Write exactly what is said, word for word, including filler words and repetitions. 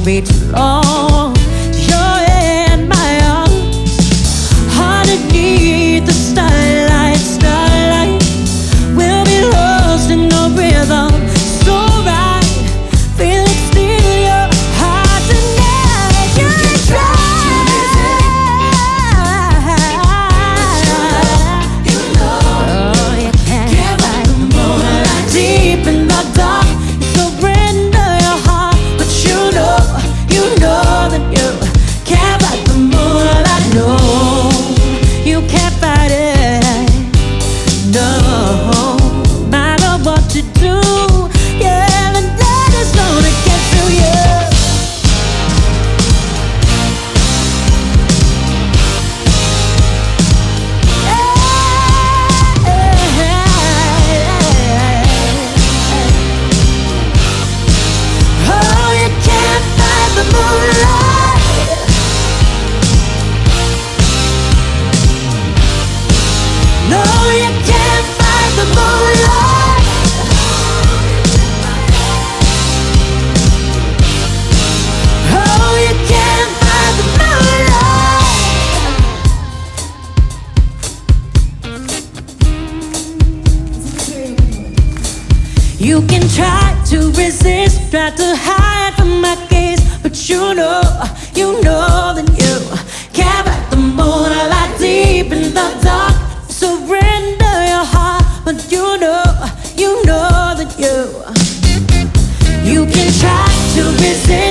won't be too long. You're in my arms, underneath the starlight, starlight. We'll be lost in the rhythm, so right. Feel it steal your heart tonight. You can try. You know, oh, you can't fight the moonlight. Deep in the dark, you surrender your heart, but you know, you know that you can't fight the moonlight. No, you can't fight it. No, matter what you do, yeah, the night is gonna get to you. Oh, you can't fight the moonlight. No, you can't fight the moonlight. Oh, you can't fight the moonlight. You can try to resist, try to hide from my gaze, but you know, you know that you can't fight the moonlight. Deep in the dark, surrender your heart, but you know, you know that you, you can try to resist.